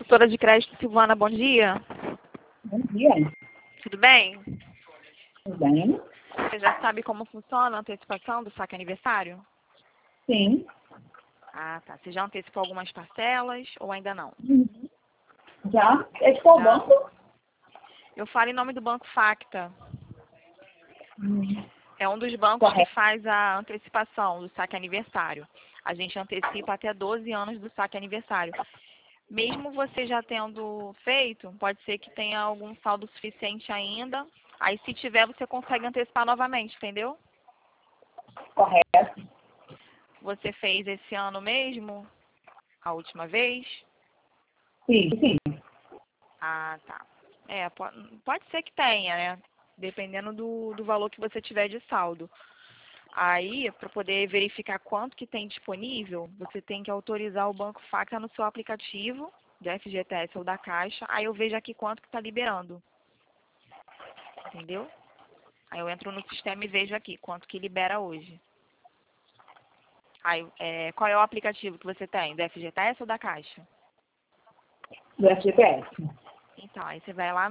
Consultora de crédito Silvana, bom dia. Bom dia. Tudo bem? Tudo bem? Você já sabe como funciona a antecipação do saque aniversário? Sim. Ah, tá. Você já antecipou algumas parcelas ou ainda não? Já? É qual Já. banco? Eu falo em nome do Banco Facta. É um dos bancos que Correto. faz a antecipação do saque aniversário. A gente antecipa até 12 anos do saque aniversário. Mesmo você já tendo feito, pode ser que tenha algum saldo suficiente ainda. Aí, se tiver, você consegue antecipar novamente, entendeu? Correto. Você fez esse ano mesmo? A última vez? Sim, sim. Ah, tá. Pode ser que tenha, né? Dependendo do valor que você tiver de saldo. Aí, para poder verificar quanto que tem disponível, você tem que autorizar o Banco Facta no seu aplicativo, do FGTS ou da Caixa. Aí eu vejo aqui quanto que está liberando. Entendeu? Aí eu entro no sistema e vejo aqui quanto que libera hoje. Aí, qual é o aplicativo que você tem? Do FGTS ou da Caixa? Do FGTS. Então, aí você vai lá